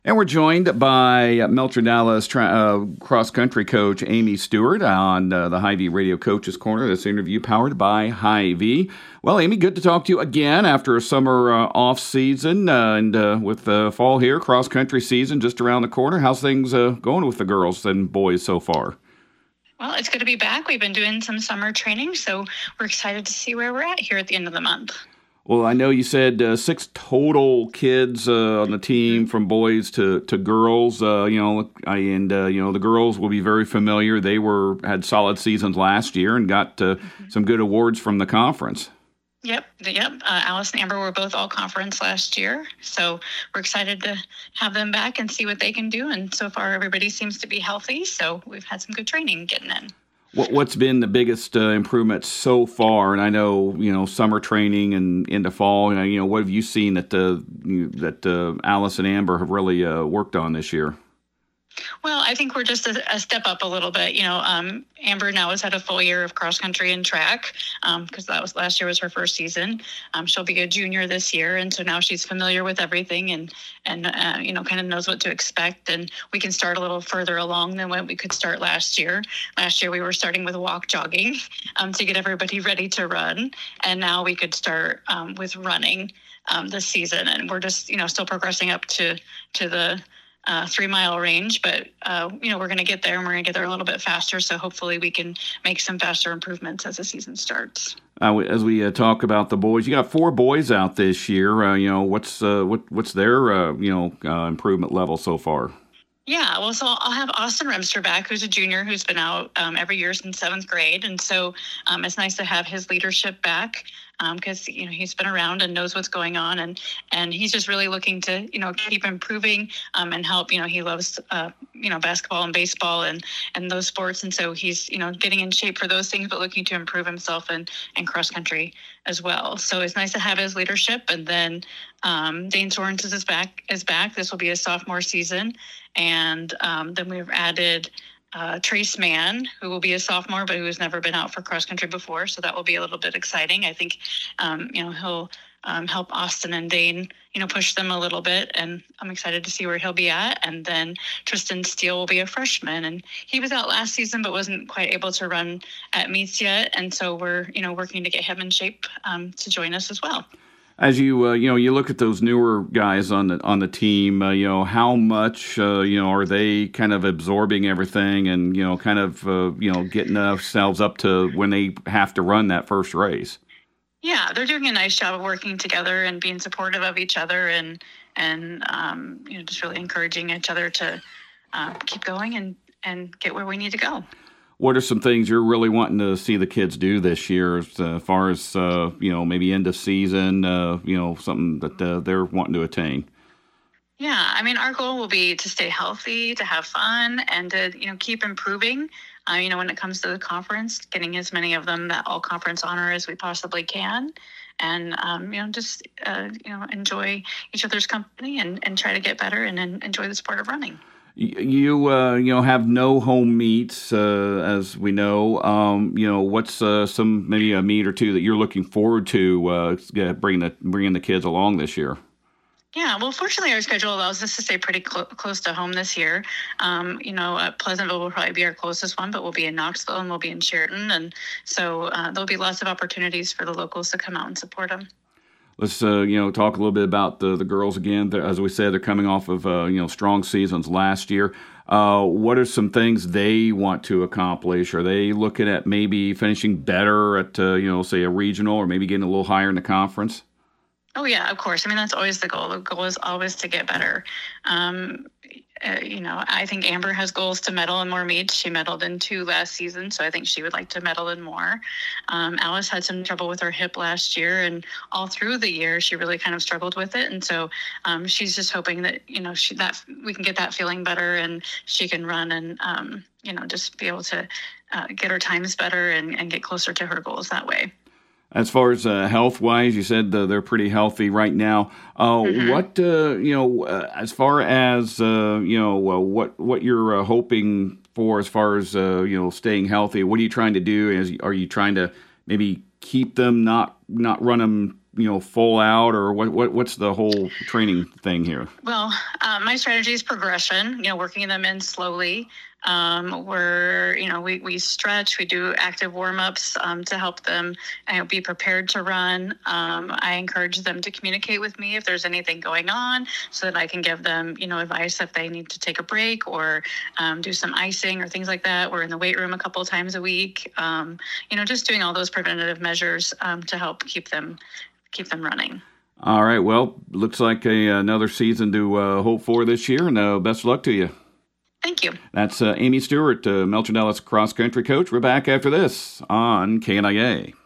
And we're joined by Melcher Dallas cross-country coach Amy Stewart on the Hy-Vee Radio Coaches Corner. This interview powered by Hy-Vee. Well, Amy, good to talk to you again after a summer off season and with fall here, cross-country season just around the corner. How's things going with the girls and boys so far? Well, it's good to be back. We've been doing some summer training, so we're excited to see where we're at here at the end of the month. Well, I know you said 6 total kids on the team, from boys to girls. The girls will be very familiar. They had solid seasons last year and got some good awards from the conference. Yep. Alice and Amber were both all conference last year, so we're excited to have them back and see what they can do. And so far, everybody seems to be healthy, so we've had some good training getting in. What's been the biggest improvement so far? And I know, summer training and into fall. What have you seen that Alice and Amber have really worked on this year? Well, I think we're just a step up a little bit. Amber now has had a full year of cross country and track because last year was her first season. She'll be a junior this year, and so now she's familiar with everything and kind of knows what to expect. And we can start a little further along than what we could start last year. Last year we were starting with walk jogging to get everybody ready to run, and now we could start with running this season. And we're just still progressing up to the 3-mile range, but we're going to get there, and we're going to get there a little bit faster. So hopefully we can make some faster improvements as the season starts. As we talk about the boys, you got 4 boys out this year. What's their improvement level so far? Yeah, well, so I'll have Austin Remster back, who's a junior, who's been out every year since 7th grade. And so it's nice to have his leadership back because, he's been around and knows what's going on. And he's just really looking to, keep improving and help. He loves, basketball and baseball and those sports. And so he's, getting in shape for those things, but looking to improve himself and cross country as well. So it's nice to have his leadership. And then Dane Sorens is back. This will be a sophomore season. And then we've added Trace Mann, who will be a sophomore, but who has never been out for cross country before. So that will be a little bit exciting. I think, he'll help Austin and Dane, push them a little bit. And I'm excited to see where he'll be at. And then Tristan Steele will be a freshman. And he was out last season, but wasn't quite able to run at meets yet. And so we're, working to get him in shape to join us as well. As you you look at those newer guys on the team, how much are they kind of absorbing everything and getting themselves up to when they have to run that first race? Yeah, they're doing a nice job of working together and being supportive of each other and just really encouraging each other to keep going and get where we need to go. What are some things you're really wanting to see the kids do this year as far as, maybe end of season, something that they're wanting to attain? Yeah, our goal will be to stay healthy, to have fun, and to, keep improving. When it comes to the conference, getting as many of them that all-conference honor as we possibly can. And, enjoy each other's company and try to get better and enjoy the sport of running. You have no home meets, as we know. What's maybe a meet or two that you're looking forward to bringing the kids along this year? Yeah, well, fortunately, our schedule allows us to stay pretty close to home this year. Pleasantville will probably be our closest one, but we'll be in Knoxville and we'll be in Sheridan. And so there'll be lots of opportunities for the locals to come out and support them. Let's talk a little bit about the girls again. As we said, they're coming off of strong seasons last year. What are some things they want to accomplish? Are they looking at maybe finishing better at say a regional or maybe getting a little higher in the conference? Oh yeah, of course. That's always the goal. The goal is always to get better. I think Amber has goals to medal in more meets. She medaled in 2 last season, so I think she would like to medal in more. Alice had some trouble with her hip last year, and all through the year, she really kind of struggled with it. And so she's just hoping that, that we can get that feeling better and she can run and, just be able to get her times better and get closer to her goals that way. As far as health-wise, you said they're pretty healthy right now. What as far as what you're hoping for as far as staying healthy? What are you trying to do? Are you trying to maybe keep them not run them full out, or what's the whole training thing here? Well, my strategy is progression, working them in slowly. We stretch, we do active warm-ups to help them be prepared to run. I encourage them to communicate with me if there's anything going on so that I can give them, advice if they need to take a break or do some icing or things like that. We're in the weight room a couple of times a week, just doing all those preventative measures to help keep them running. All right. Well, looks like another season to hope for this year, and best of luck to you. Thank you. That's Amy Stewart, Melcher Dallas cross country coach. We're back after this on KNIA.